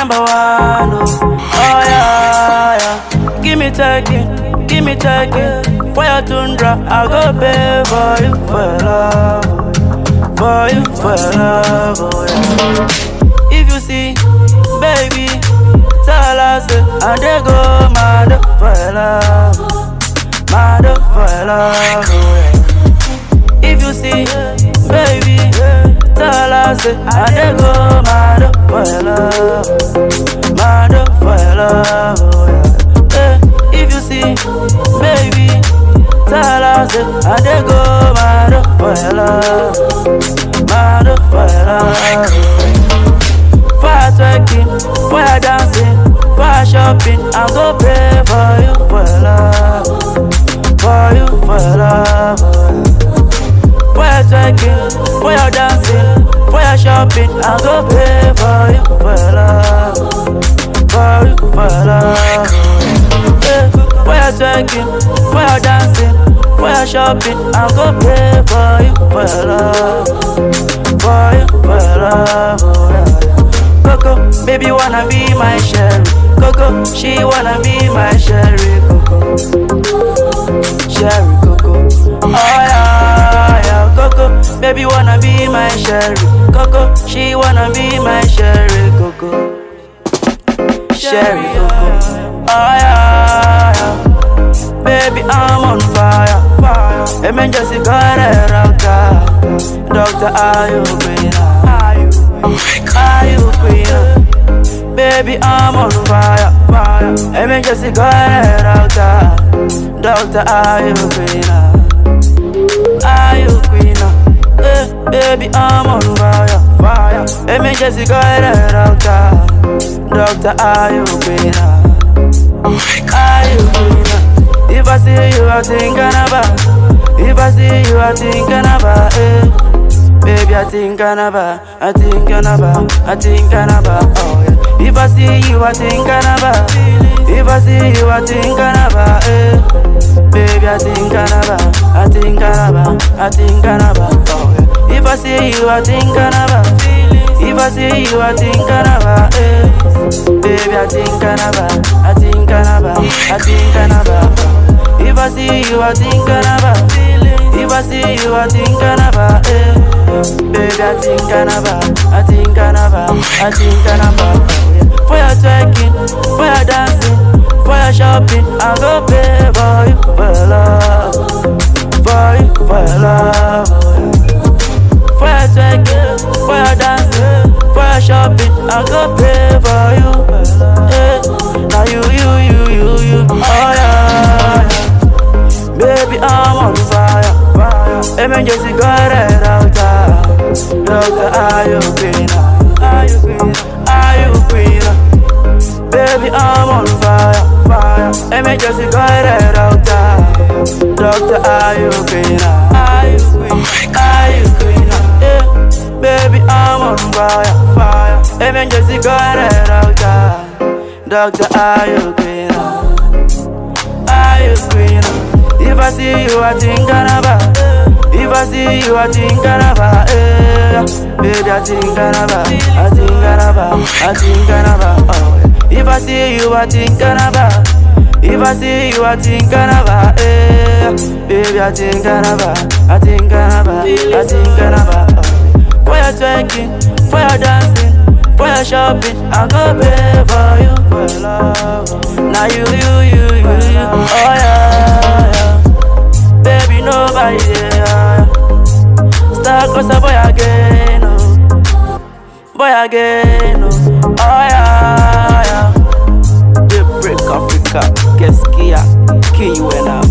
number one. Oh yeah, yeah. Give me taking. For your tundra, I'll go pay for you for your love. For you for your love, oh yeah. If you see, baby, tell us and they go mad for your love. Mad for your love, oh yeah. If you see, baby, tell us and they go mad for your love. Mad for your love, oh yeah. If you see, baby, tell us and they go mad for your love. Mad for your love. For your twerking, for your dancing, for your shopping, I'm gonna pay for you for your love. For you for your love. For your twerking, for your dancing, for your shopping, I'm gonna pay for you for your love. For you for your love. For your twerking, for your dancing, for your shopping, I'm gonna pay for you for your love. For you for your love, oh yeah. Coco, baby wanna be my Sherry. Coco, she wanna be my Sherry. Coco, Sherry Coco. Oh yeah, yeah. Coco, baby wanna be my Sherry. Coco, she wanna be my Sherry. Coco, Sherry Coco. Oh yeah, yeah. Baby, I'm on fire. Emergency got it out. Doctor, are you queen? Are you queen? Baby, I'm on fire. Emergency got it out. Doctor, are you queen? Are you queen? Baby, I'm on fire. Emergency got it out. Doctor, are you queen? Are you queen? If I see you, I think about. If I see you, I think about. Baby, I think about. I think about. Oh yeah. If I see you, I think about. If I see you, I think about. Baby, I think about. I think about. Oh yeah. If I see you, I think about. If I see you, I think about. Baby, I think about. If I see you, I think about. If I see you, I think about. Baby, I think about. For your twerking, for your dancing, for your shopping, I'm gonna pay for you for your love. For you for your love. For your twerking, for your dancing, for your shopping, I'm gonna pay for you. Now you. Oh yeah. Baby, I'm on fire. Emergency got it out. Doctor, are you queen? Are you queen? Baby, I'm on fire. Emergency got it out. Doctor, are you queen? Are you queen? Yeah. Baby, I'm on fire. Emergency got it out. Doctor, are you queen? Are you queen? If I see you, I think about. If I see you, I think about. Baby, I think about. Oh yeah. If I see you, I think about. If I see you, I think about. Baby, I think about. Oh yeah. For your twerking, for your dancing, for your shopping, I'm gonna pay for you for your love. Now you. Oh yeah. Baby, nobody there. Star cause a boy again, oh. Oh yeah. The break Africa, Keskia, Kiwena.